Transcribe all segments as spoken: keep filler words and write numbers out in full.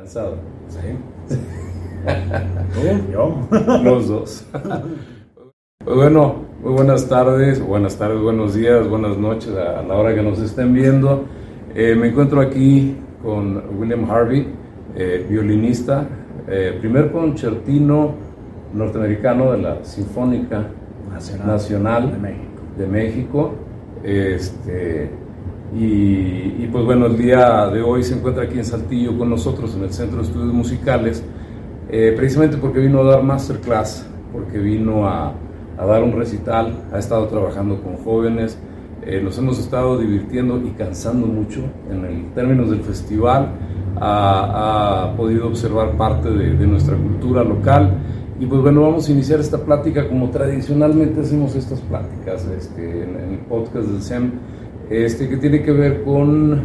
Cansado. Sí. ¿Tú? Yo. Los dos. Bueno, muy buenas tardes, buenas tardes, buenos días, buenas noches a la hora que nos estén viendo. Eh, me encuentro aquí con William Harvey, eh, violinista, eh, primer concertino norteamericano de la Sinfónica Nacional, Nacional de México. De México. Este, y, y pues bueno, el día de hoy se encuentra aquí en Saltillo con nosotros en el Centro de Estudios Musicales, eh, precisamente porque vino a dar masterclass, porque vino a, a dar un recital, ha estado trabajando con jóvenes, eh, nos hemos estado divirtiendo y cansando mucho en el términos del festival, ha, ha podido observar parte de, de nuestra cultura local. Y pues bueno, vamos a iniciar esta plática como tradicionalmente hacemos estas pláticas este, en, en el podcast del S E M, este, que tiene que ver con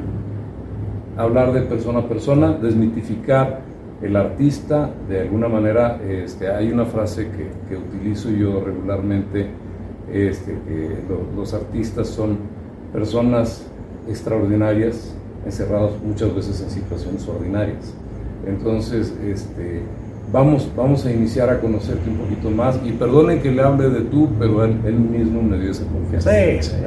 hablar de persona a persona, desmitificar el artista. De alguna manera, este, hay una frase que, que utilizo yo regularmente, este, que lo, los artistas son personas extraordinarias, encerrados muchas veces en situaciones ordinarias. Entonces, este... Vamos, vamos a iniciar a conocerte un poquito más y perdonen que le hable de tú, pero él, él mismo me dio esa confianza. Sí, sí.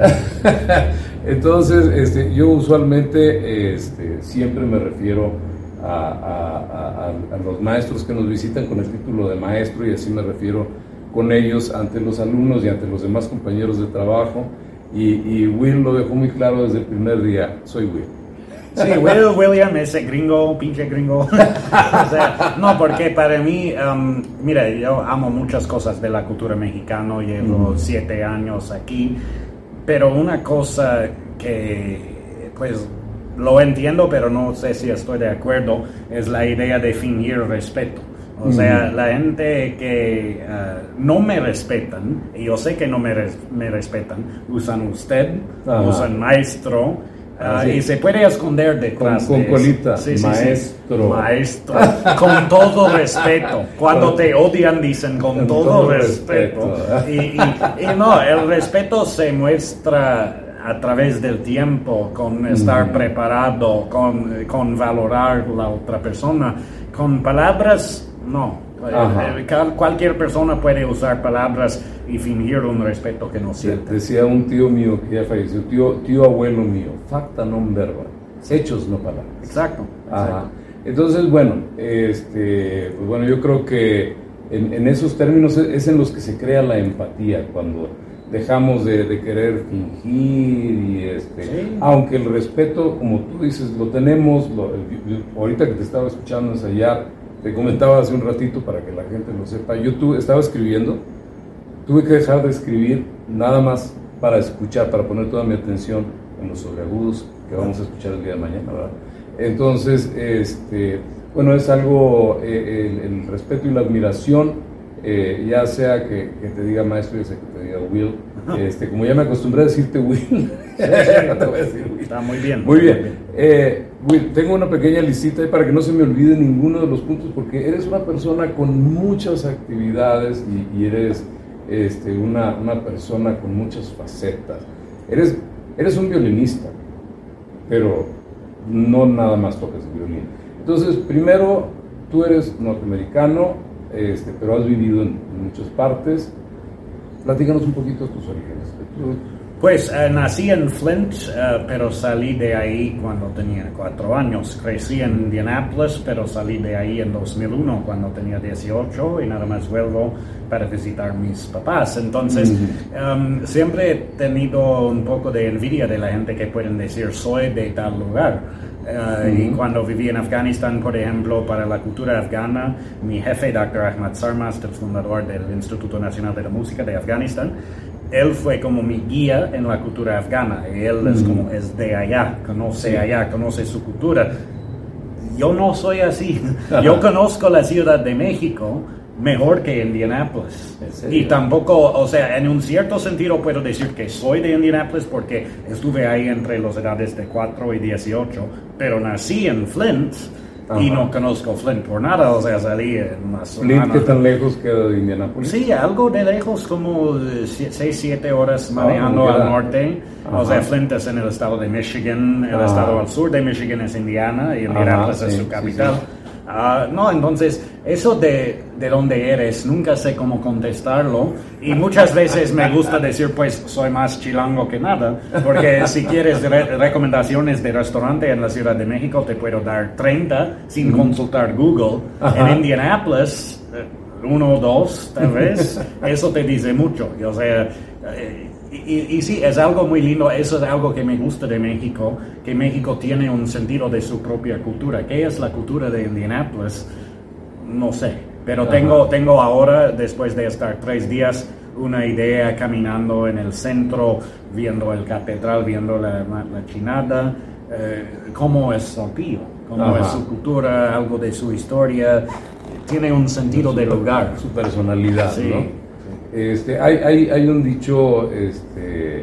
Entonces, este, yo usualmente este, siempre me refiero a, a, a, a los maestros que nos visitan con el título de maestro y así me refiero con ellos ante los alumnos y ante los demás compañeros de trabajo y, y Will lo dejó muy claro desde el primer día, soy Will. Sí, Will, William, ese gringo, pinche gringo. O sea, no, porque para mí, um, mira, yo amo muchas cosas de la cultura mexicana, llevo mm. siete años aquí, pero una cosa que, pues, lo entiendo, pero no sé si estoy de acuerdo, es la idea de fingir respeto. O sea, mm. la gente que uh, no me respetan, y yo sé que no me, res- me respetan, usan usted, Ajá. usan maestro, Uh, sí. Y se puede esconder detrás con, con de colita, sí, sí, maestro. Sí. Maestro, con todo respeto. Cuando te odian dicen con, con todo, todo respeto. respeto. Y, y, y no, el respeto se muestra a través del tiempo, con estar mm. preparado, con, con valorar la otra persona. Con palabras, no. Ajá. Cualquier persona puede usar palabras y fingir un respeto que no siente. Decía un tío mío que ya falleció, tío, tío abuelo mío, facta non verba, hechos no palabras. Exacto. Ajá. Entonces, bueno, este, pues bueno, yo creo que en, en esos términos es en los que se crea la empatía, cuando dejamos de, de querer fingir y este, sí. Aunque el respeto, como tú dices, lo tenemos, lo, ahorita que te estaba escuchando ensayar, te comentaba hace un ratito para que la gente lo sepa, yo tuve, estaba escribiendo, tuve que dejar de escribir nada más para escuchar, para poner toda mi atención en los sobreagudos que vamos a escuchar el día de mañana, ¿verdad? Entonces, este, bueno, es algo, eh, el, el respeto y la admiración, eh, ya sea que, que te diga maestro, ya sea que te diga Will, este, como ya me acostumbré a decirte Will, te voy a decir Will. Está muy bien. Muy bien. Muy bien. Eh, Will, tengo una pequeña listita para que no se me olvide ninguno de los puntos, porque eres una persona con muchas actividades y, y eres este, una, una persona con muchas facetas. Eres, eres un violinista, pero no nada más tocas el violín. Entonces, primero, tú eres norteamericano, este, pero has vivido en, en muchas partes. Platícanos un poquito de tus orígenes. Pues uh, nací en Flint, uh, pero salí de ahí cuando tenía cuatro años. Crecí en Indianapolis, pero salí de ahí en dos mil uno cuando tenía dieciocho y nada más vuelvo para visitar mis papás. Entonces, mm-hmm. um, siempre he tenido un poco de envidia de la gente que pueden decir soy de tal lugar. Uh, mm-hmm. Y cuando viví en Afganistán, por ejemplo, para la cultura afgana, mi jefe, doctor Ahmad Sarmast, el fundador del Instituto Nacional de la Música de Afganistán, él fue como mi guía en la cultura afgana. Él es como es de allá, conoce allá, conoce su cultura. Yo no soy así. Yo conozco la Ciudad de México mejor que Indianapolis. Y tampoco, o sea, en un cierto sentido puedo decir que soy de Indianapolis porque estuve ahí entre las edades de cuatro y dieciocho, pero nací en Flint. Ajá. Y no conozco Flint por nada, o sea, salí en una semana. ¿Flint qué tan lejos queda de Indianapolis? Sí, algo de lejos, como seis, siete horas manejando oh, al norte. Ajá. O sea, Flint es en el estado de Michigan, el Ajá. estado al sur de Michigan es Indiana, y Indianapolis es su capital. Sí, sí. Uh, no, entonces, eso de, de dónde eres, nunca sé cómo contestarlo y muchas veces me gusta decir, pues, soy más chilango que nada, porque si quieres re- recomendaciones de restaurante en la Ciudad de México, te puedo dar treinta sin consultar Google. Ajá. En Indianapolis, uno o dos, tal vez, eso te dice mucho. O sea, y, y sí, es algo muy lindo, eso es algo que me gusta de México, que México tiene un sentido de su propia cultura. ¿Qué es la cultura de Indianapolis? No sé, pero tengo, tengo ahora, después de estar tres días, una idea caminando en el centro, viendo el catedral, viendo la, la chinada, eh, cómo es Saltillo, cómo Ajá. es su cultura, algo de su historia, tiene un sentido de lugar. Su personalidad, sí. ¿no? Este, hay, hay, hay un dicho este,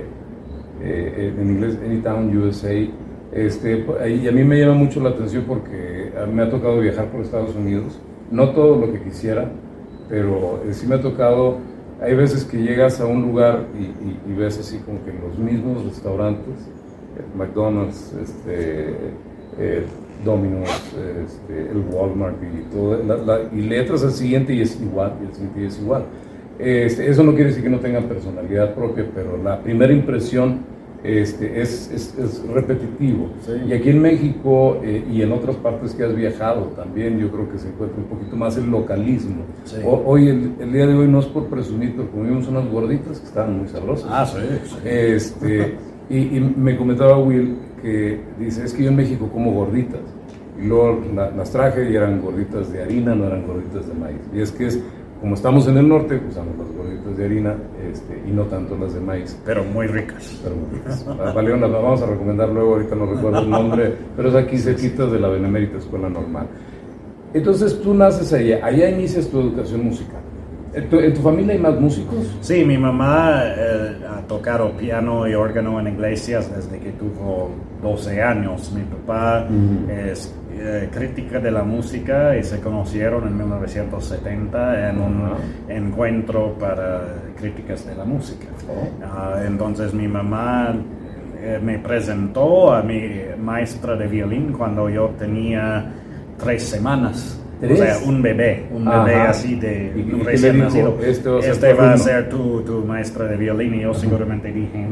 eh, en inglés, Anytown, U S A, este, y a mí me llama mucho la atención porque me ha tocado viajar por Estados Unidos, no todo lo que quisiera, pero eh, sí me ha tocado, hay veces que llegas a un lugar y, y, y ves así como que los mismos restaurantes, eh, McDonald's, este, eh, Domino's, este, el Walmart y todo, la, la, y le entras al siguiente y es igual, y el siguiente y es igual. Este, eso no quiere decir que no tengan personalidad propia, pero la primera impresión este, es, es, es repetitivo. Sí. Y aquí en México eh, y en otras partes que has viajado también, yo creo que se encuentra un poquito más el localismo. Sí. O, hoy, el, el día de hoy, no es por presumir, pero comimos unas gorditas que estaban muy sabrosas. Ah, sí. sí. Este, y, y me comentaba Will que dice, es que yo en México como gorditas. Y luego la, las traje y eran gorditas de harina, no eran gorditas de maíz. Y es que es... Como estamos en el norte, usamos las gorditas de harina este, y no tanto las de maíz. Pero muy ricas. Pero muy ricas. Valeón, las vamos a recomendar luego, ahorita no recuerdo el nombre, pero es aquí cerquita de la Benemérita Escuela Normal. Entonces tú naces allá, allá inicias tu educación musical. ¿En tu, en tu familia hay más músicos? Sí, mi mamá eh, ha tocado piano y órgano en iglesias desde que tuvo doce años. Mi papá uh-huh. es eh, crítica de la música y se conocieron en mil novecientos setenta en un uh-huh. encuentro para críticas de la música. Uh-huh. Uh, entonces mi mamá eh, me presentó a mi maestra de violín cuando yo tenía tres semanas. ¿Tres? O sea, un bebé, un bebé Ajá. así de ¿Y, un y recién nacido. Este va a ser, este va a ser tu, tu maestra de violín y yo Ajá. seguramente dije,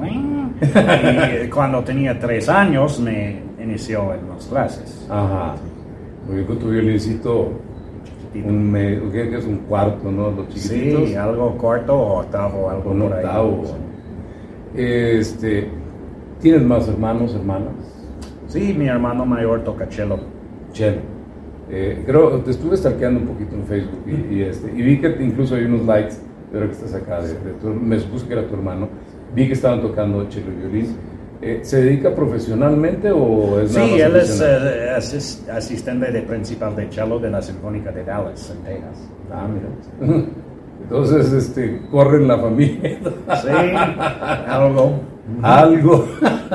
y cuando tenía tres años me inició en las clases. Ajá. Muy bien, con tu violincito, un me, ¿qué es un cuarto, no? Los chiquititos. Sí, algo cuarto o octavo, algo un por octavo. ahí. Este, ¿tienes más hermanos, hermanas? Sí, mi hermano mayor toca cello. Cello. Eh, creo, te estuve stalkeando un poquito en Facebook y, y, este, y vi que incluso hay unos likes, de ahora que estás acá, de, de tu, me supuse que era tu hermano, vi que estaban tocando cello y violín. Eh, ¿Se dedica profesionalmente o es nada Sí, más él es eh, asist, asistente de principal de cello de la Sinfónica de Dallas, en Texas. Ah, mira. Entonces, este, corre en la familia. Sí, algo. Algo.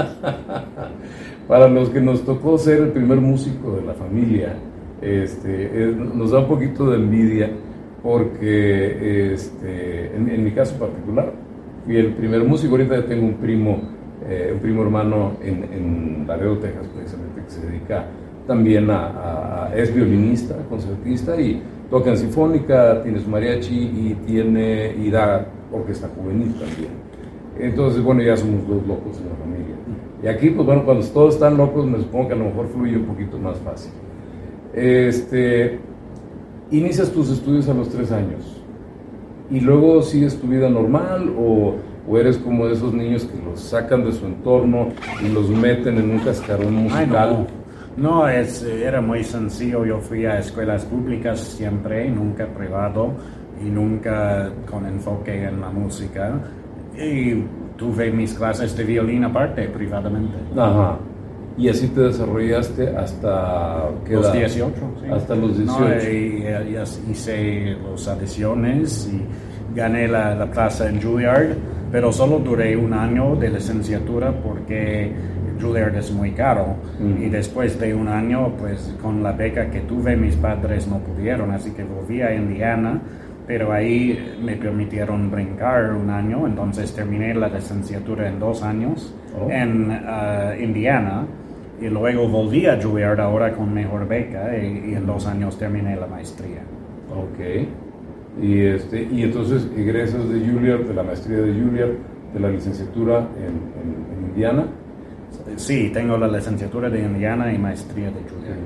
Para los que nos tocó ser el primer músico de la familia, Este, es, nos da un poquito de envidia porque este, en, en mi caso particular fui el primer músico. Ahorita ya tengo un primo eh, un primo hermano en, en Laredo, Texas, precisamente, que se dedica también a, a, a es violinista, concertista y toca en sinfónica, tiene su mariachi y tiene y da orquesta juvenil también. Entonces, bueno, ya somos dos locos en la familia. Y aquí, pues bueno, cuando todos están locos, me supongo que a lo mejor fluye un poquito más fácil. Este, inicias tus estudios a los tres años y luego sigues tu vida normal o, o eres como de esos niños que los sacan de su entorno y los meten en un cascarón musical. Ay, no, no es, era muy sencillo. Yo fui a escuelas públicas siempre, nunca privado y nunca con enfoque en la música, y tuve mis clases de violín aparte, privadamente. Ajá. Y así te desarrollaste hasta ¿qué los edad? dieciocho, sí. Hasta los dieciocho. No, y, y, y hice las audiciones y gané la, la plaza en Juilliard, pero solo duré un año de licenciatura porque Juilliard es muy caro. Mm. Y después de un año, pues con la beca que tuve, mis padres no pudieron, así que volví a Indiana, pero ahí me permitieron brincar un año, entonces terminé la licenciatura en dos años oh. en uh, Indiana. y luego volví a Juilliard ahora con mejor beca y, y en dos años terminé la maestría. Ok. Y, este, y entonces egresas de Juilliard, de la maestría de Juilliard, de la licenciatura en, en, en Indiana. Sí, tengo la licenciatura de Indiana y maestría de Juilliard.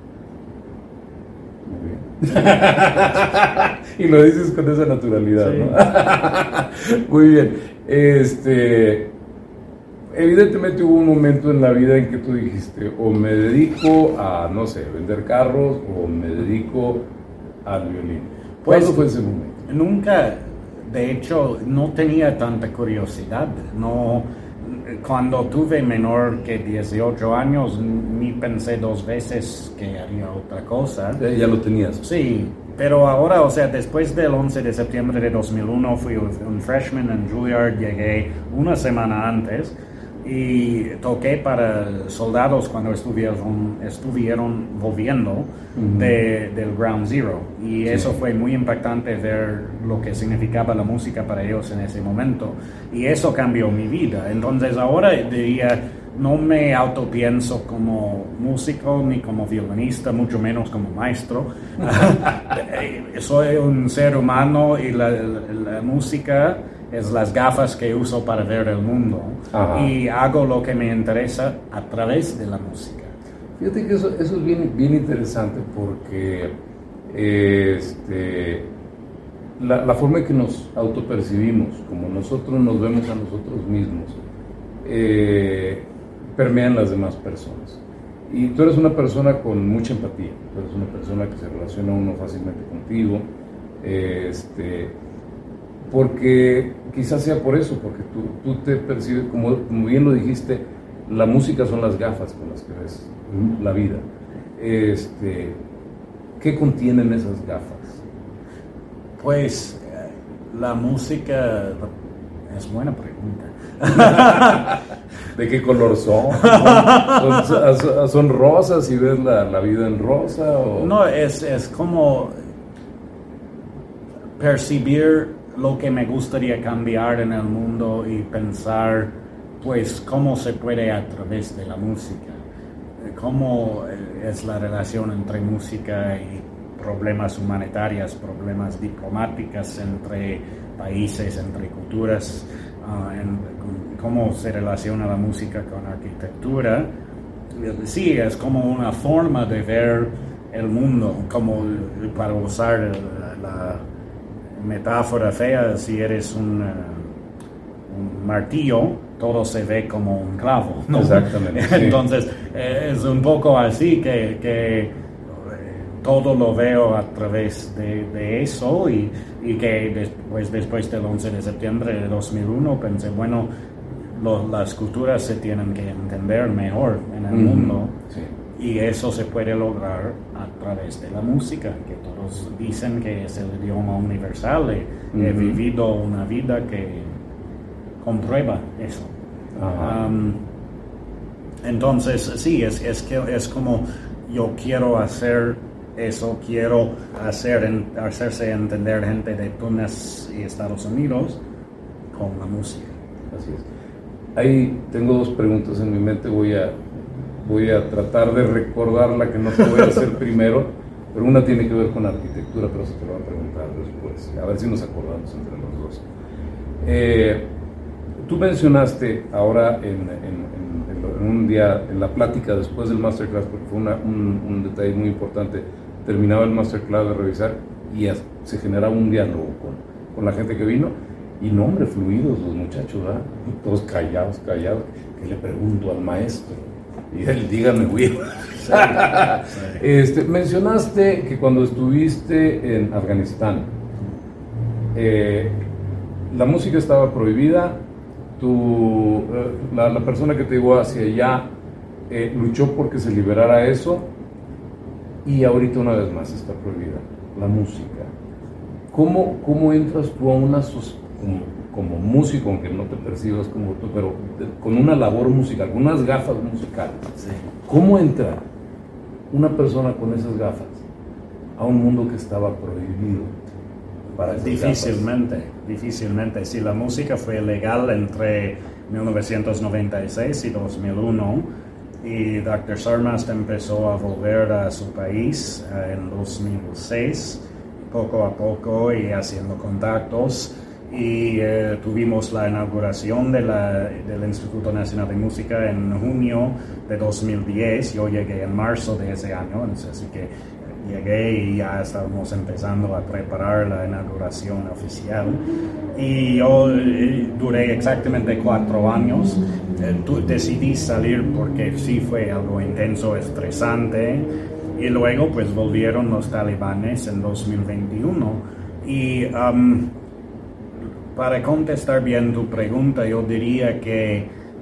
Muy bien. Y lo dices con esa naturalidad, sí. ¿No? Muy bien. Este, evidentemente hubo un momento en la vida en que tú dijiste, o me dedico a, no sé, vender carros, o me dedico al violín. ¿Cuándo pues, fue ese momento? Nunca, de hecho, no tenía tanta curiosidad. No, cuando tuve menor que dieciocho años, ni pensé dos veces que haría otra cosa. Ya, ya lo tenías. Sí, pero ahora, o sea, después del once de septiembre de dos mil uno, fui un freshman en Juilliard, llegué una semana antes y toqué para soldados cuando estuvieron, estuvieron volviendo uh-huh. de, del Ground Zero. Y sí. Eso fue muy impactante ver lo que significaba la música para ellos en ese momento. Y eso cambió mi vida. Entonces ahora diría, no me autopienso como músico ni como violinista, mucho menos como maestro. Soy un ser humano y la, la, la música es las gafas que uso para ver el mundo. Ajá. Y hago lo que me interesa a través de la música. Fíjate que eso, eso es bien, bien interesante porque eh, este, la, la forma en que nos autopercibimos, como nosotros nos vemos a nosotros mismos, eh, permean las demás personas. Y tú eres una persona con mucha empatía, tú eres una persona que se relaciona uno fácilmente contigo, eh, este, porque quizás sea por eso, porque tú, tú te percibes, como, como bien lo dijiste, la música son las gafas con las que ves la vida. Este, ¿qué contienen esas gafas? Pues la música es buena pregunta. ¿De qué color son? ¿Son, son, son rosas y ves la, la vida en rosa? ¿O? No, es, es como percibir lo que me gustaría cambiar en el mundo y pensar, pues, cómo se puede a través de la música. Cómo es la relación entre música y problemas humanitarios, problemas diplomáticos entre países, entre culturas, uh, en, cómo se relaciona la música con arquitectura. Sí, es como una forma de ver el mundo, como para usar la, la metáfora fea, si eres un, uh, un martillo, todo se ve como un clavo, ¿no? Exactamente. Sí. Entonces, eh, es un poco así que, que eh, todo lo veo a través de, de eso y, y que después, después del once de septiembre de dos mil uno pensé, bueno, lo, las culturas se tienen que entender mejor en el mm, mundo sí. Y eso se puede lograr a través de la música, que todos dicen que es el idioma universal y mm-hmm. He vivido una vida que comprueba eso. Um, entonces, sí, es, es, que, es como yo quiero hacer eso, quiero hacer, hacerse entender gente de Túnez y Estados Unidos con la música. Así es. Ahí tengo dos preguntas en mi mente, voy a, voy a tratar de recordar la que no te voy a hacer primero, pero una tiene que ver con arquitectura, pero se te lo voy a preguntar después, a ver si nos acordamos entre los dos. Eh, Tú mencionaste ahora en, en, en, en un día, en la plática después del masterclass, porque fue una, un, un detalle muy importante, terminaba el masterclass de revisar y se generaba un diálogo con, con la gente que vino, y no, hombre, fluidos los muchachos, ¿verdad? Todos callados, callados, que le pregunto al maestro, y él, dígame, güey. Sí, sí. Este, mencionaste que cuando estuviste en Afganistán, eh, la música estaba prohibida. Tu, la, la persona que te llevó hacia allá eh, luchó porque se liberara eso, y ahorita una vez más está prohibida la música. ¿Cómo, cómo entras tú a una como, como músico, aunque no te percibas como tú, pero de, con una labor musical, con unas gafas musicales? Sí. ¿Cómo entra una persona con esas gafas a un mundo que estaba prohibido? Difícilmente, difícilmente. Si la música fue legal entre mil novecientos noventa y seis y dos mil uno, y doctor Sarmast empezó a volver a su país uh, en dos mil seis, poco a poco y haciendo contactos. Y uh, tuvimos la inauguración de la, del Instituto Nacional de Música en junio de dos mil diez. Yo llegué en marzo de ese año, así que llegué y ya estábamos empezando a preparar la inauguración oficial. Y yo eh, duré exactamente cuatro años. Eh, tu, decidí salir porque sí fue algo intenso, estresante. Y luego pues volvieron los talibanes en dos mil veintiuno. Y um, para contestar bien tu pregunta, yo diría que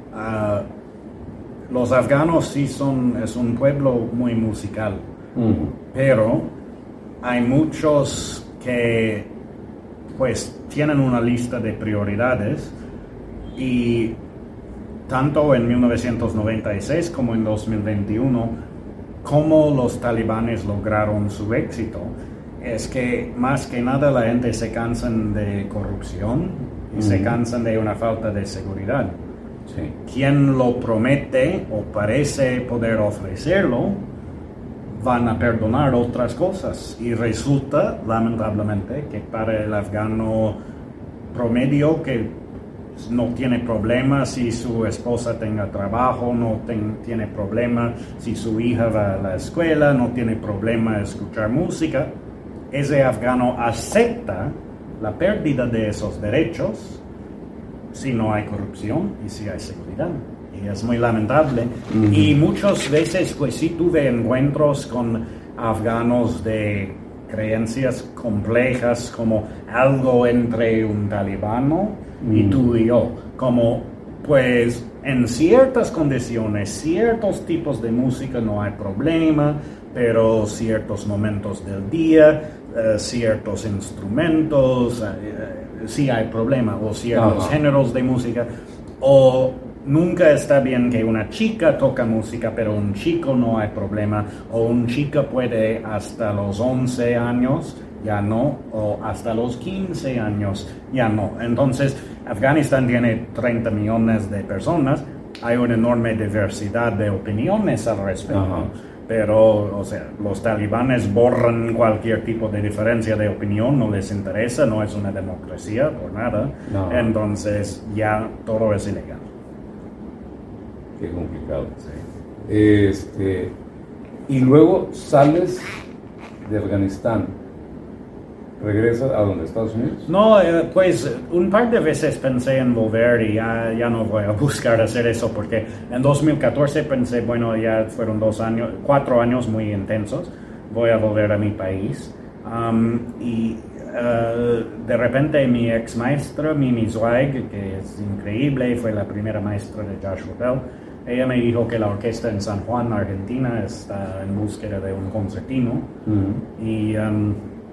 uh, los afganos sí son, es un pueblo muy musical. Uh-huh. Pero hay muchos que pues tienen una lista de prioridades y tanto en mil novecientos noventa y seis como en dos mil veintiuno, cómo los talibanes lograron su éxito es que más que nada la gente se cansan de corrupción y uh-huh. se cansan de una falta de seguridad. Sí. Quien lo promete o parece poder ofrecerlo van a perdonar otras cosas y resulta lamentablemente que para el afgano promedio que no tiene problema si su esposa tenga trabajo, no ten, tiene problema si su hija va a la escuela, no tiene problema escuchar música, ese afgano acepta la pérdida de esos derechos si no hay corrupción y si hay seguridad. Y es muy lamentable. Uh-huh. Y muchas veces pues sí tuve encuentros con afganos de creencias complejas como algo entre un talibano uh-huh. y tú y yo, como pues en ciertas condiciones, ciertos tipos de música no hay problema, pero ciertos momentos del día, uh, ciertos instrumentos, uh, uh, sí hay problema, o ciertos uh-huh. géneros de música, o nunca está bien que una chica toca música, pero un chico no hay problema, o un chico puede hasta los once años, ya no, o hasta los quince años, ya no. Entonces, Afganistán tiene treinta millones de personas, hay una enorme diversidad de opiniones al respecto, uh-huh. pero, o sea, los talibanes borran cualquier tipo de diferencia de opinión, no les interesa, no es una democracia por nada, no. Entonces ya todo es ilegal. Qué complicado. Sí. Este, y luego sales de Afganistán, ¿regresas a donde, Estados Unidos? No, eh, pues un par de veces pensé en volver y ya, ya no voy a buscar hacer eso porque en dos mil catorce pensé, bueno, ya fueron dos años, cuatro años muy intensos, voy a volver a mi país. Um, y uh, de repente mi ex maestra, Mimi Zweig, que es increíble, fue la primera maestra de Joshua Bell, ella me dijo que la orquesta en San Juan, Argentina, está en búsqueda de un concertino. Uh-huh. Y um,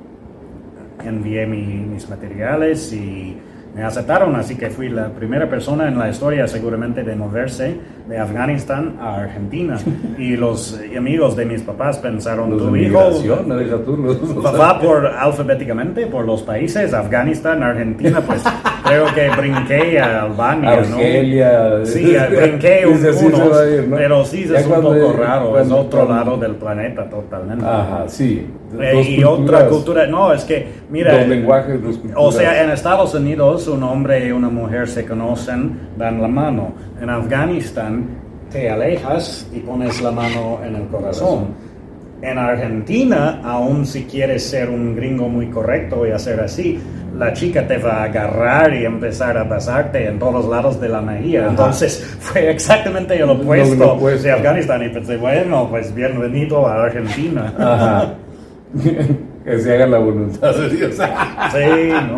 envié mi, mis materiales y me aceptaron, así que fui la primera persona en la historia seguramente de moverse de Afganistán a Argentina. Y los amigos de mis papás pensaron, los tu de hijo ¿no deja tú, los, va por alfabéticamente por los países, Afganistán, Argentina, pues creo que brinqué a Albania, Argelia, ¿no? Sí, brinqué un, unos, ir, ¿no? Pero sí es un poco de, raro, cuando, es otro cuando, lado del planeta totalmente. Ajá, sí. Eh, y otra cultura, no, es que, mira, dos lenguajes, dos culturas. O sea, en Estados Unidos un hombre y una mujer se conocen, dan la mano. En Afganistán te alejas y pones la mano en el corazón. En Argentina, aun si quieres ser un gringo muy correcto y hacer así, la chica te va a agarrar y empezar a besarte en todos lados de la mejilla. Ajá. Entonces fue exactamente el opuesto, lo, lo opuesto de Afganistán y pensé, bueno, pues bienvenido a Argentina. Ajá. Que se haga la voluntad de Dios. Sí, ¿no?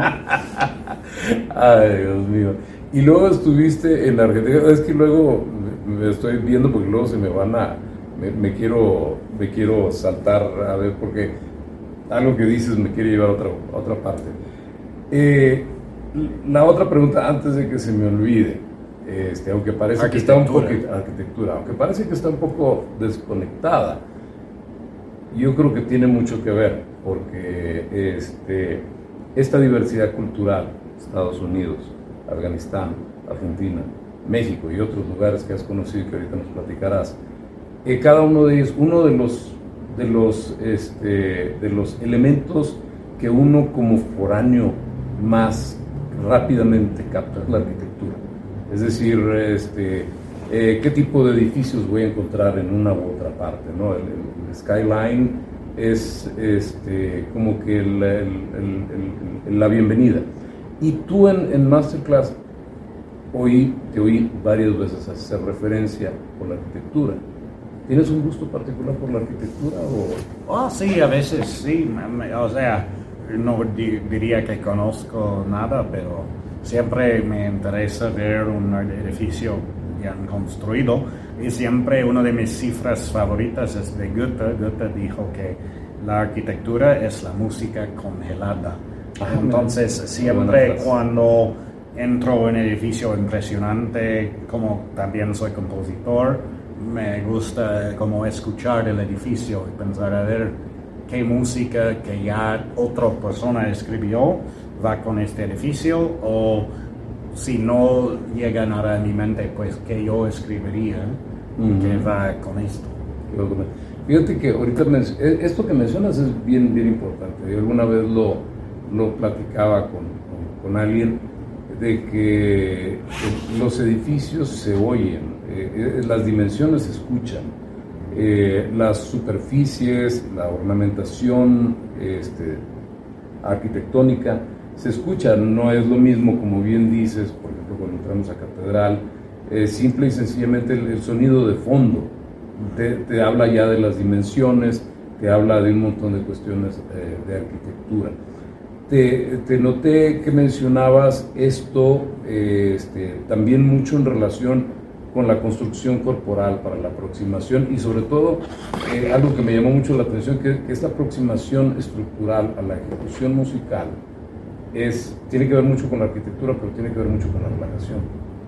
Ay, Dios mío. Y luego estuviste en Argentina. Es que luego me estoy viendo porque luego se me van a... Me, me quiero me quiero saltar a ver porque algo que dices me quiere llevar a otra, a otra parte. Eh, la otra pregunta antes de que se me olvide, este, aunque parece que está un poco... Arquitectura. Aunque parece que está un poco desconectada. Yo creo que tiene mucho que ver, porque este, esta diversidad cultural, Estados Unidos, Afganistán, Argentina, México y otros lugares que has conocido y que ahorita nos platicarás, eh, cada uno de ellos, uno de los, de los, este, de los elementos que uno como foráneo más rápidamente capta es la arquitectura. Es decir, este, eh, qué tipo de edificios voy a encontrar en una u otra parte, ¿no? El, el, el skyline es este, como que el, el, el, el, la bienvenida. Y tú en, en Masterclass oí, te oí varias veces hacer referencia por la arquitectura. ¿Tienes un gusto particular por la arquitectura? O? Oh, sí, a veces sí. O sea, no di, diría que conozco nada, pero siempre me interesa ver un edificio bien construido. Y siempre una de mis cifras favoritas es de Goethe. Goethe dijo que la arquitectura es la música congelada. Ah, entonces, siempre cuando entro en un edificio impresionante, como también soy compositor, me gusta como escuchar el edificio y pensar a ver qué música que ya otra persona escribió va con este edificio, o si no llega nada a mi mente, pues que yo escribiría uh-huh. que va con esto. Fíjate que ahorita esto que mencionas es bien, bien importante. Yo alguna vez lo, lo platicaba con, con, con alguien, de que los edificios se oyen, eh, las dimensiones se escuchan, eh, las superficies, la ornamentación este, arquitectónica se escucha. No es lo mismo, como bien dices, por ejemplo, cuando entramos a Catedral, eh, simple y sencillamente el, el sonido de fondo te, te habla ya de las dimensiones, te habla de un montón de cuestiones eh, de arquitectura. Te, te noté que mencionabas esto eh, este, también mucho en relación con la construcción corporal para la aproximación, y sobre todo eh, algo que me llamó mucho la atención, que, que esta aproximación estructural a la ejecución musical es, tiene que ver mucho con la arquitectura, pero tiene que ver mucho con la relajación.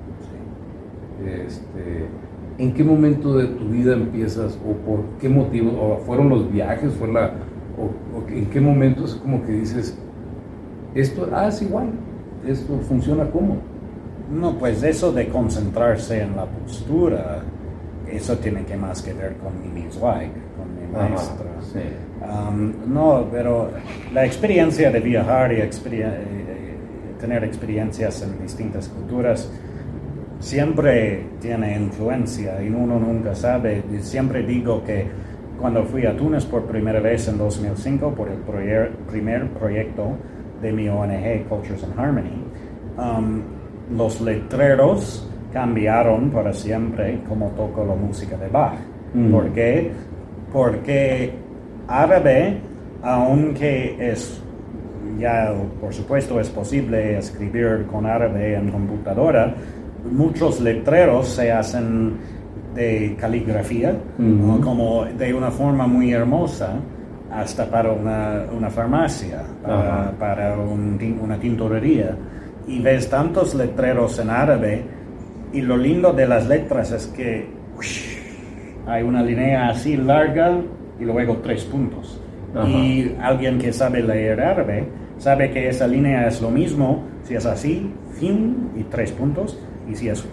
Sí. Este, ¿en qué momento de tu vida empiezas, o por qué motivo, o fueron los viajes, fue la, o, o en qué momento es como que dices, esto, ah, es igual, esto funciona como? No, pues eso de concentrarse en la postura, eso tiene que más que ver con mi Zweig, con mi maestra. Ajá, sí. Um, no, pero la experiencia de viajar y experien- tener experiencias en distintas culturas siempre tiene influencia y uno nunca sabe. Siempre digo que cuando fui a Túnez por primera vez en dos mil cinco por el proye- primer proyecto de mi O N G Cultures in Harmony, um, los letreros cambiaron para siempre como toco la música de Bach. Mm. ¿Por qué? Porque árabe, aunque es ya, por supuesto, es posible escribir con árabe en computadora, muchos letreros se hacen de caligrafía, mm-hmm. como de una forma muy hermosa, hasta para una, una farmacia, para, para un, una tintorería. Y ves tantos letreros en árabe, y lo lindo de las letras es que uish, hay una línea así larga y luego tres puntos. Ajá. Y alguien que sabe leer árabe sabe que esa línea es lo mismo si es así, fin y tres puntos, y si es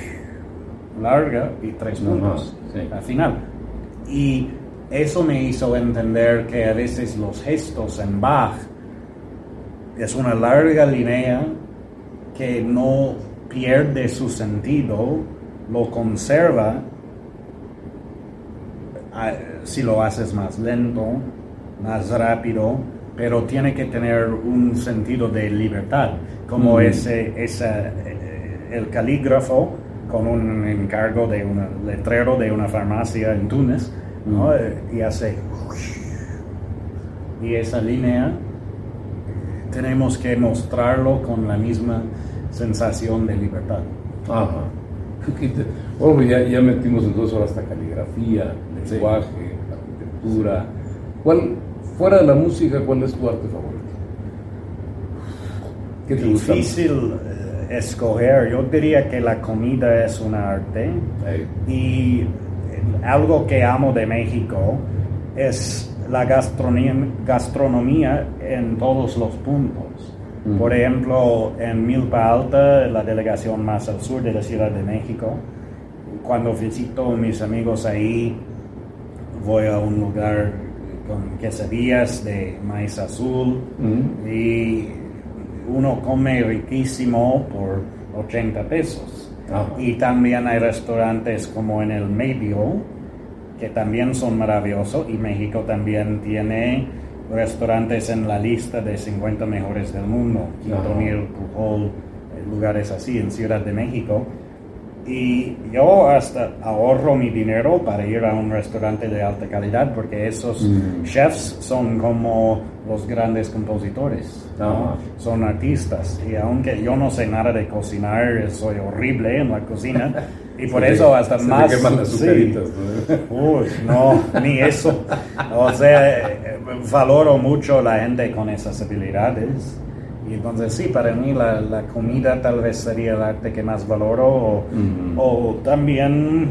larga y tres puntos sí. al final. Y eso me hizo entender que a veces los gestos en Bach es una larga línea que no pierde su sentido, lo conserva si lo haces más lento, más rápido, pero tiene que tener un sentido de libertad, como mm. ese, ese, el calígrafo con un encargo de un letrero de una farmacia en Túnez, ¿no? mm. y hace y esa línea tenemos que mostrarlo con la misma sensación de libertad. Ajá. Bueno, ya, ya metimos entonces ahora hasta caligrafía, lenguaje, sí. arquitectura. ¿Cuál, fuera de la música, cuál es tu arte favorito? ¿Qué te gusta? Difícil eh, escoger. Yo diría que la comida es un arte. Sí. Y algo que amo de México es la gastronomía, gastronomía en todos los puntos. Mm. Por ejemplo, en Milpa Alta, la delegación más al sur de la Ciudad de México, cuando visito a mis amigos ahí, voy a un lugar con quesadillas de maíz azul uh-huh. y uno come riquísimo por ochenta pesos. Uh-huh. Y también hay restaurantes como en el Medio, que también son maravillosos, y México también tiene restaurantes en la lista de cincuenta mejores del mundo, Quintonil, Pujol, lugares así en Ciudad de México. Y yo hasta ahorro mi dinero para ir a un restaurante de alta calidad, porque esos mm. chefs son como los grandes compositores, ¿no? Son artistas, y aunque yo no sé nada de cocinar, soy horrible en la cocina, y por se eso te, hasta se más... te queman las azucaritas, sí. ¿no? Uy, no, ni eso. O sea, valoro mucho la gente con esas habilidades. Y entonces sí, para mí la, la comida tal vez sería el arte que más valoro, o, uh-huh. o también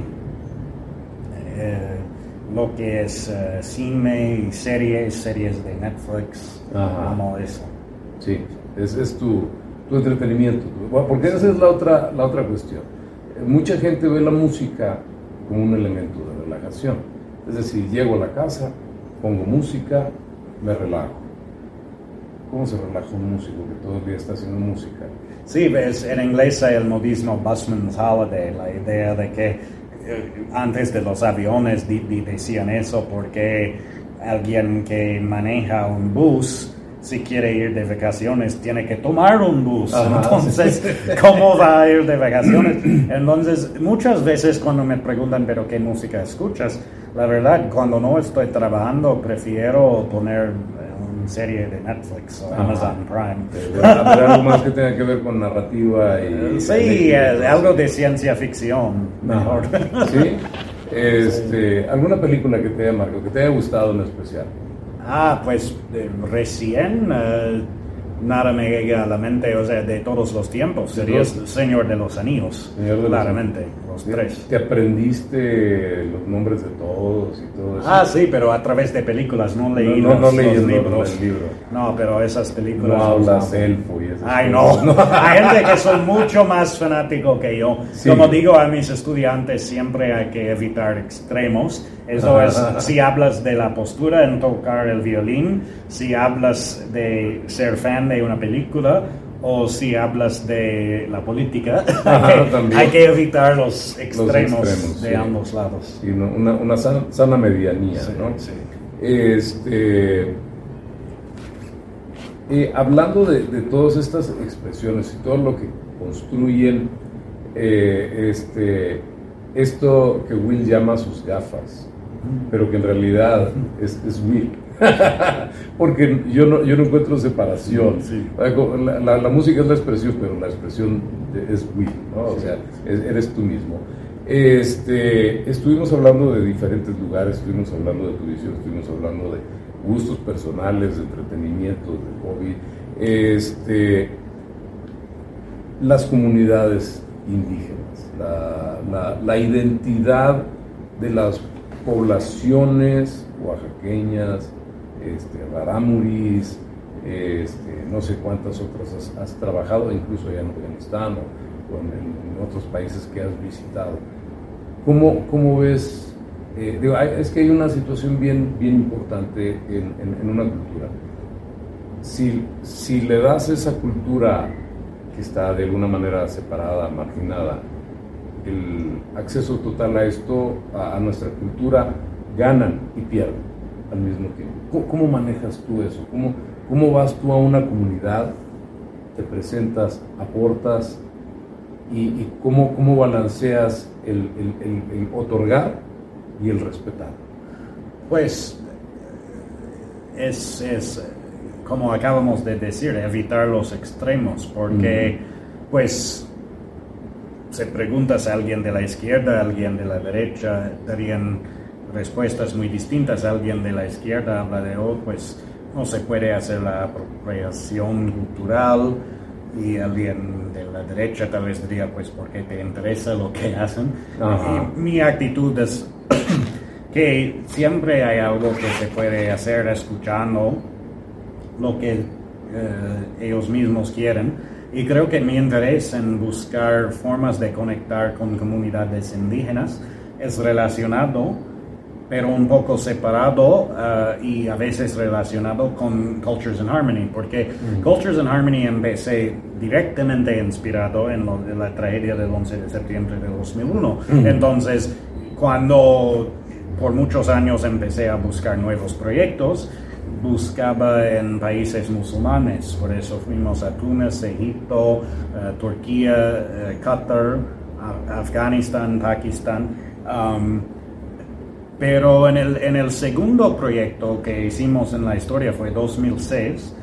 eh, lo que es uh, cine y series, series de Netflix, uh-huh. como eso. Sí, ese es tu, tu entretenimiento, porque esa es la otra, la otra cuestión. Mucha gente ve la música como un elemento de relajación, es decir, llego a la casa, pongo música, me relajo. ¿Cómo se relaja un músico que todo el día está haciendo música? Sí, ves, en inglés hay el modismo busman's holiday, la idea de que eh, antes de los aviones di, di, decían eso porque alguien que maneja un bus, si quiere ir de vacaciones, tiene que tomar un bus. Ajá, entonces, sí. ¿Cómo va a ir de vacaciones? Entonces, muchas veces cuando me preguntan, ¿pero qué música escuchas? La verdad, cuando no estoy trabajando, prefiero poner una serie de Netflix o Ajá. Amazon Prime. Algo más que tenga que ver con narrativa y... Sí, y algo de ciencia ficción, mejor. ¿Sí? Este, ¿Alguna película que te haya marcado, que te haya gustado en especial? Ah, pues eh, recién uh, nada me llega a la mente, o sea, de todos los tiempos. Sería el Señor de los Anillos, Señor de claramente, los, los tres. ¿Te aprendiste los nombres de todos y todo eso? Ah, sí, pero a través de películas, no leí no, no, los, no leí los el libros. libro. No, pero esas películas... No hablas elfo y eso. Ay, no, no. Hay gente que son mucho más fanático que yo. Sí. Como digo a mis estudiantes, siempre hay que evitar extremos. Eso es, si hablas de la postura en tocar el violín, si hablas de ser fan de una película, o si hablas de la política, Ajá, hay, que, hay que evitar los extremos, los extremos de sí. ambos lados. Sí, una, una sana, sana medianía, sí, ¿no? Sí. Este, eh, hablando de, de todas estas expresiones y todo lo que construyen eh, este, esto que Will llama sus gafas, pero que en realidad es, es Will. Porque yo no, yo no encuentro separación. Sí. La, la, la música es la expresión, pero la expresión es Will, ¿no? O sea, es, eres tú mismo. Este, estuvimos hablando de diferentes lugares, estuvimos hablando de tu visión, estuvimos hablando de gustos personales, de entretenimiento, de hobby. Este, las comunidades indígenas, la, la, la identidad de las poblaciones oaxaqueñas, este, rarámuris, este, no sé cuántas otras has, has trabajado, incluso allá en Afganistán o, o en, en otros países que has visitado. ¿Cómo, cómo ves? Eh, digo, hay, es que hay una situación bien, bien importante en, en, en una cultura. Si, si le das esa cultura que está de alguna manera separada, marginada, el acceso total a esto, a, a nuestra cultura, ganan y pierden al mismo tiempo. ¿Cómo, cómo manejas tú eso? ¿Cómo, ¿Cómo vas tú a una comunidad, te presentas, aportas y, y cómo, cómo balanceas el, el, el, el otorgar y el respetar? Pues es, es como acabamos de decir, evitar los extremos, porque mm. pues si preguntas a alguien de la izquierda, a alguien de la derecha, darían respuestas muy distintas. Alguien de la izquierda habla de, oh, pues no se puede hacer la apropiación cultural, y alguien de la derecha tal vez diría, pues porque te interesa lo que hacen. Ajá. Y mi actitud es que siempre hay algo que se puede hacer escuchando lo que eh, ellos mismos quieren, y creo que mi interés en buscar formas de conectar con comunidades indígenas es relacionado, pero un poco separado uh, y a veces relacionado con Cultures in Harmony, porque mm. Cultures in Harmony empecé directamente inspirado en, lo, en la tragedia del once de septiembre de dos mil uno. Mm. Entonces, cuando por muchos años empecé a buscar nuevos proyectos, buscaba en países musulmanes, por eso fuimos a Túnez, Egipto, uh, Turquía, uh, Qatar, uh, Afganistán, Pakistán. Um, pero en el, en el segundo proyecto que hicimos en la historia fue dos mil seis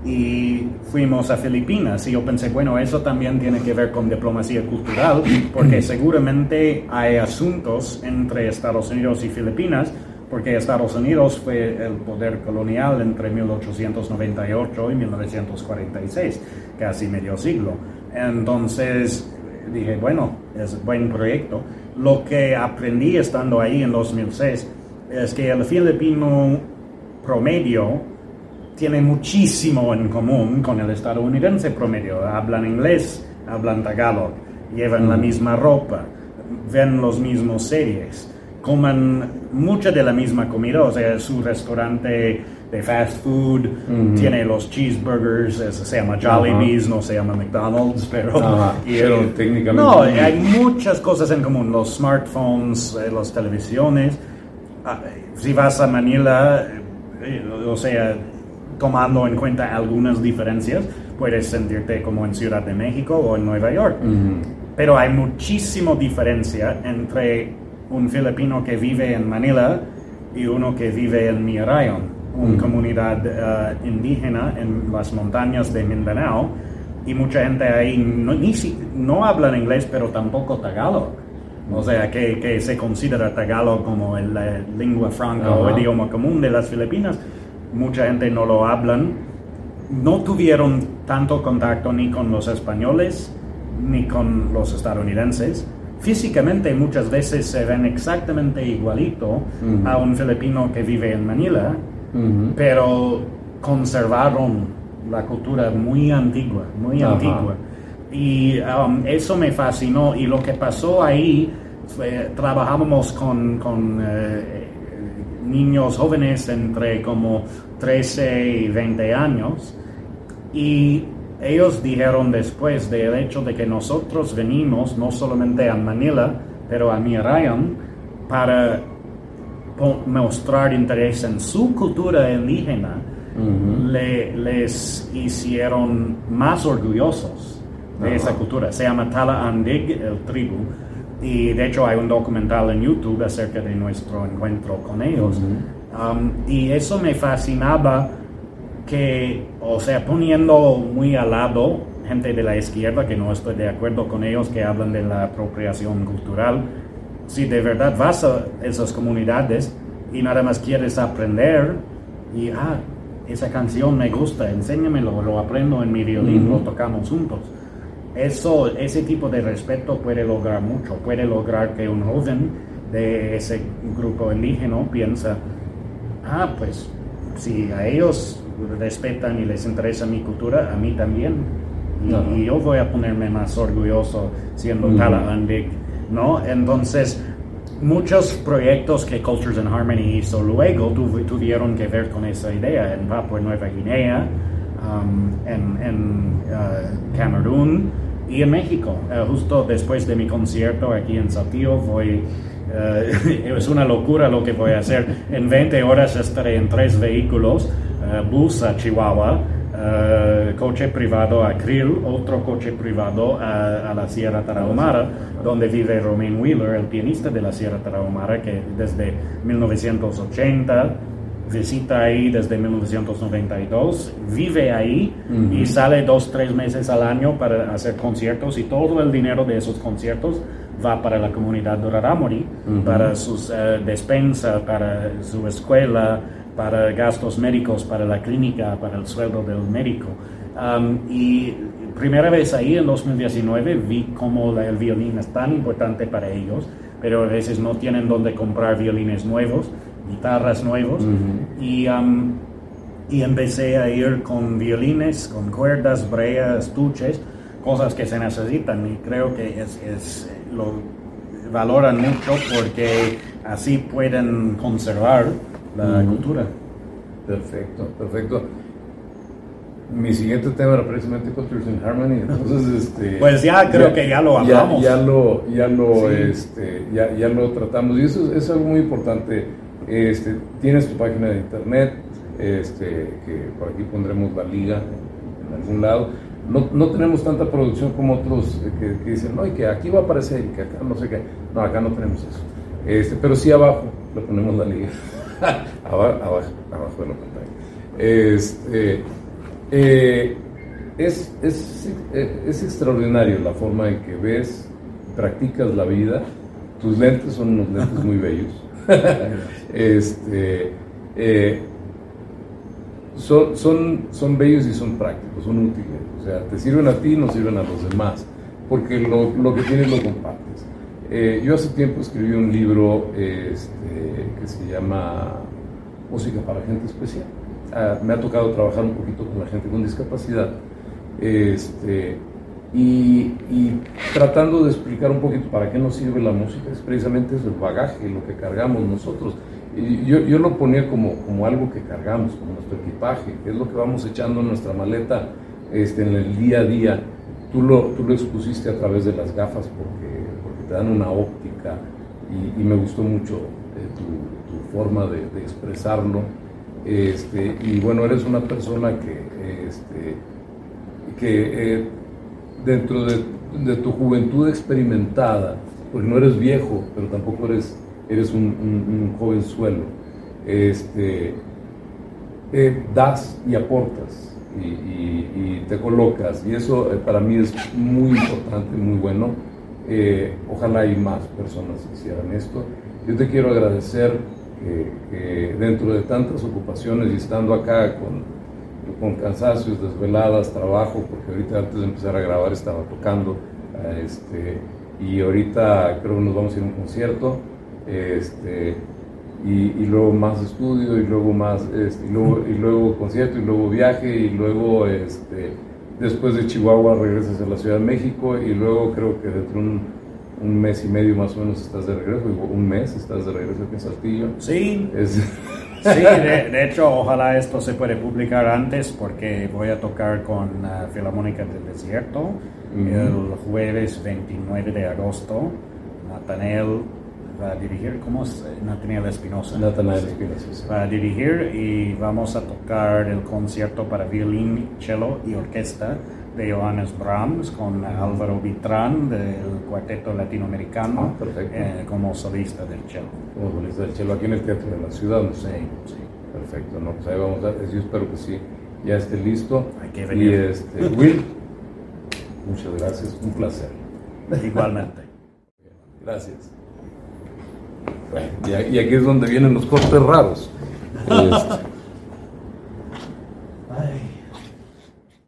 y fuimos a Filipinas y yo pensé, bueno, eso también tiene que ver con diplomacia cultural porque seguramente hay asuntos entre Estados Unidos y Filipinas, porque Estados Unidos fue el poder colonial entre mil ochocientos noventa y ocho y mil novecientos cuarenta y seis, casi medio siglo. Entonces dije, bueno, es un buen proyecto. Lo que aprendí estando ahí en dos mil seis es que el filipino promedio tiene muchísimo en común con el estadounidense promedio. Hablan inglés, hablan tagalog, llevan mm. la misma ropa, ven los mismos series, comen mucha de la misma comida, o sea, su restaurante de fast food mm-hmm. tiene los cheeseburgers, se llama Jollibee's, uh-huh. no se llama McDonald's, pero, uh-huh. y, pero técnicamente no, hay muchas cosas en común, los smartphones, eh, las televisiones. Ah, si vas a Manila, eh, o sea, tomando en cuenta algunas diferencias, puedes sentirte como en Ciudad de México o en Nueva York, mm-hmm. pero hay muchísima diferencia entre un filipino que vive en Manila y uno que vive en Mirayon, una mm. comunidad uh, indígena en las montañas de Mindanao, y mucha gente ahí no, ni si, no habla inglés, pero tampoco tagalog. O sea, que, que se considera tagalog como el, la lengua franca uh-huh. o idioma común de las Filipinas. Mucha gente no lo hablan. No tuvieron tanto contacto ni con los españoles ni con los estadounidenses. Físicamente muchas veces se ven exactamente igualito uh-huh. a un filipino que vive en Manila, uh-huh. pero conservaron la cultura muy antigua, muy uh-huh. antigua. Y um, eso me fascinó. Y lo que pasó ahí, fue, trabajábamos con, con eh, niños jóvenes entre como trece y veinte años, y ellos dijeron después del hecho de que nosotros venimos no solamente a Manila, pero a Mirayon para mostrar interés en su cultura indígena, uh-huh. le, les hicieron más orgullosos de uh-huh. esa cultura. Se llama Tala-Andig, el tribu, y de hecho hay un documental en YouTube acerca de nuestro encuentro con ellos. Uh-huh. Um, y eso me fascinaba, que, o sea, poniendo muy al lado gente de la izquierda, que no estoy de acuerdo con ellos, que hablan de la apropiación cultural. Si de verdad vas a esas comunidades y nada más quieres aprender, y ah, esa canción me gusta, enséñamelo, lo aprendo en mi violín, uh-huh. lo tocamos juntos. Eso, ese tipo de respeto puede lograr mucho, puede lograr que un joven de ese grupo indígena piensa, ah, pues, si a ellos respetan y les interesa mi cultura, a mí también. Y, uh-huh. y yo voy a ponerme más orgulloso siendo uh-huh. Tala-Andig, ¿no? Entonces, muchos proyectos que Cultures in Harmony hizo luego tuv- tuvieron que ver con esa idea. En Papua Nueva Guinea, um, en, en uh, Camerún y en México. Uh, justo después de mi concierto aquí en Saltillo voy... Uh, es una locura lo que voy a hacer. En veinte horas estaré en tres vehículos, uh, bus a Chihuahua, uh, coche privado a Krill, otro coche privado a, a la Sierra Tarahumara, donde vive Romain Wheeler, el pianista de la Sierra Tarahumara, que desde mil novecientos ochenta visita ahí desde mil novecientos noventa y dos, vive ahí uh-huh. y sale dos, tres meses al año para hacer conciertos, y todo el dinero de esos conciertos va para la comunidad de Rarámuri, uh-huh. para sus uh, despensas, para su escuela, para gastos médicos, para la clínica, para el sueldo del médico. Um, y primera vez ahí en dos mil diecinueve vi cómo la, el violín es tan importante para ellos, pero a veces no tienen dónde comprar violines nuevos, guitarras nuevos, uh-huh. y, um, y empecé a ir con violines, con cuerdas, breas, estuches, cosas que se necesitan, y creo que es, es lo valoran mucho porque así pueden conservar la uh-huh. cultura. Perfecto, perfecto. Mi siguiente tema era precisamente Cultures in Harmony, entonces este pues ya creo ya, que ya lo hablamos. Ya, ya lo ya lo sí. este ya, ya lo tratamos y eso es, es algo muy importante. Este, tienes tu página de internet, este que por aquí pondremos la liga en algún lado. No, no tenemos tanta producción como otros que, que dicen, no, y que aquí va a aparecer y que acá no sé qué. No, acá no tenemos eso. Este, pero sí abajo le ponemos la liga. abajo, abajo, abajo de la pantalla. Este Eh, es, es, es extraordinario la forma en que ves, practicas la vida. Tus lentes son unos lentes muy bellos. este, eh, son, son, son bellos y son prácticos, son útiles. O sea, te sirven a ti y no sirven a los demás, porque lo, lo que tienes lo compartes. Eh, yo hace tiempo escribí un libro este, que se llama Música para Gente Especial. Uh, me ha tocado trabajar un poquito con la gente con discapacidad este, y, y tratando de explicar un poquito para qué nos sirve la música. Es precisamente eso, el bagaje, lo que cargamos nosotros. Y yo, yo lo ponía como, como algo que cargamos, como nuestro equipaje, que es lo que vamos echando en nuestra maleta este, en el día a día. Tú lo, tú lo expusiste a través de las gafas porque, porque te dan una óptica y, y me gustó mucho eh, tu, tu forma de, de expresarlo. Este, y bueno, eres una persona que, este, que eh, dentro de, de tu juventud experimentada, pues no eres viejo, pero tampoco eres, eres un, un, un jovenzuelo, este, eh, das y aportas y, y, y te colocas, y eso eh, para mí es muy importante, muy bueno. Eh, ojalá y más personas hicieran esto. Yo te quiero agradecer Que, que dentro de tantas ocupaciones y estando acá con, con cansacios, desveladas, trabajo, porque ahorita antes de empezar a grabar estaba tocando, este, y ahorita creo que nos vamos a ir a un concierto, este, y, y luego más estudio, y luego más, este, y, luego, y luego concierto, y luego viaje, y luego este, después de Chihuahua regresas a la Ciudad de México, y luego creo que dentro de un un mes y medio más o menos estás de regreso, un mes estás de regreso aquí en Saltillo. Sí, es... sí de, de hecho ojalá esto se puede publicar antes porque voy a tocar con uh, Filarmónica del Desierto uh-huh. el jueves veintinueve de agosto. Nathaniel va a dirigir, ¿cómo es? Nathaniel Espinosa. Nathaniel Espinosa, sí. Va a dirigir y vamos a tocar el concierto para violín, cello y orquesta de Johannes Brahms con Álvaro Vitrán del Cuarteto Latinoamericano ah, eh, como solista del cello. Como solista del cello aquí en el Teatro de la Ciudad, ¿no? Sí, sí. Perfecto, no, pues ahí vamos a, yo espero que sí, ya esté listo. Hay que venir. Y este, Will, muchas gracias, un placer. Igualmente. Gracias. Bueno, y, y aquí es donde vienen los cortes raros. Este,